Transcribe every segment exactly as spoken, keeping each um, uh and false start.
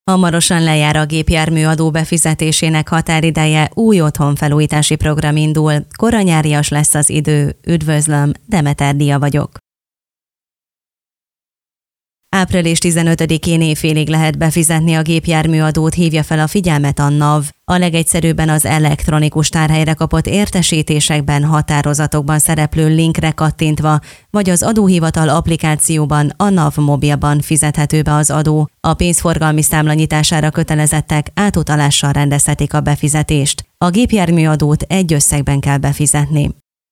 Hamarosan lejár a gépjárműadó befizetésének határideje, új otthonfelújítási program indul. Koranyárias lesz az idő. Üdvözlöm, Demeter Dia vagyok. április tizenötödikén éjfélig lehet befizetni a gépjárműadót, hívja fel a figyelmet a NAV. A legegyszerűbben az elektronikus tárhelyre kapott értesítésekben, határozatokban szereplő linkre kattintva, vagy az adóhivatal applikációban, a NAV mobilban fizethető be az adó. A pénzforgalmi számla nyitására kötelezettek átutalással rendezhetik a befizetést. A gépjárműadót egy összegben kell befizetni.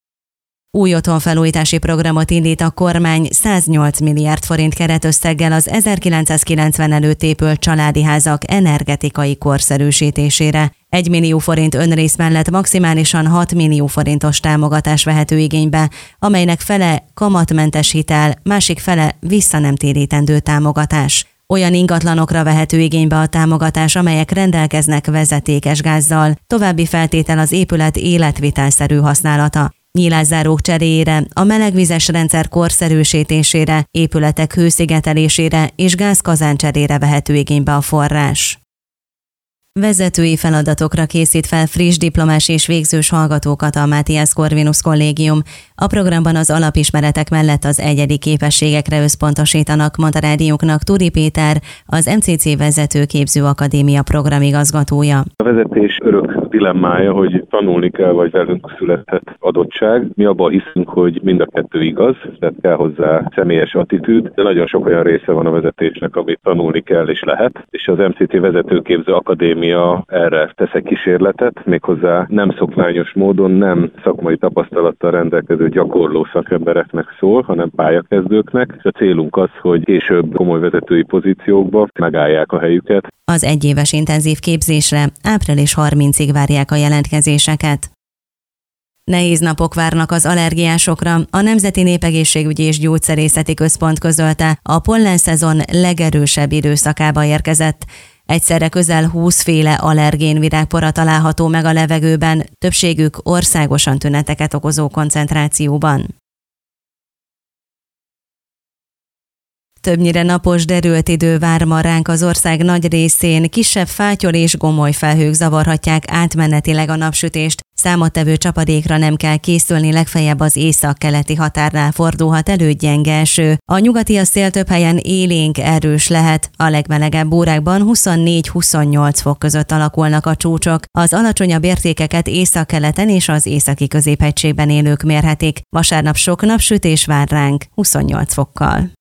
Új otthonfelújítási programot indít a kormány száznyolc milliárd forint keretösszeggel az ezerkilencszázkilencven előtt épült családi házak energetikai korszerűsítésére. egy millió forint önrész mellett maximálisan hat millió forintos támogatás vehető igénybe, amelynek fele kamatmentes hitel, másik fele vissza nem térítendő támogatás. Olyan ingatlanokra vehető igénybe a támogatás, amelyek rendelkeznek vezetékes gázzal. További feltétel az épület életvitelszerű használata. Nyílászárók cseréjére, a melegvizes rendszer korszerűsítésére, épületek hőszigetelésére és gázkazán cserére vehető igénybe a forrás. Vezetői feladatokra készít fel friss diplomás és végzős hallgatókat a Matthias Corvinus Kollégium. A programban az alapismeretek mellett az egyedi képességekre összpontosítanak, mondta rádiónknak Turi Péter, az em cé cé Vezetőképző Akadémia programigazgatója. A vezetés örök dilemmája, hogy tanulni kell, vagy velünk születhet adottság. Mi abban hiszünk, hogy mind a kettő igaz, tehát kell hozzá személyes attitűd, de nagyon sok olyan része van a vezetésnek, amit tanulni kell és lehet, és az em cé cé Vezetőképző Akadémia erre tesz egy kísérletet, méghozzá nem szokványos módon, nem szakmai tapasztalattal rendelkező gyakorló szakembereknek szól, hanem pályakezdőknek, és a célunk az, hogy később komoly vezetői pozíciókba megállják a helyüket. Az egyéves intenzív képzésre április harmincadikáig várják a jelentkezéseket. Nehéz napok várnak az allergiásokra. A Nemzeti Népegészségügyi és Gyógyszerészeti Központ közölte, a pollenszezon legerősebb időszakába érkezett. Egyszerre közel húsz féle allergén virágpora található meg a levegőben, többségük országosan tüneteket okozó koncentrációban. Többnyire napos, derült idő vár ma ránk az ország nagy részén, kisebb fátyol és gomoly felhők zavarhatják átmenetileg a napsütést. Számottevő csapadékra nem kell készülni, legfeljebb az észak-keleti határnál fordulhat elő gyenge eső. A nyugati a szél több helyen élénk, erős lehet. A legmelegebb órákban huszonnégy-huszonnyolc fok között alakulnak a csúcsok. Az alacsonyabb értékeket északkeleten és az északi középhegységben élők mérhetik. Vasárnap sok napsütés vár ránk, huszonnyolc fokkal.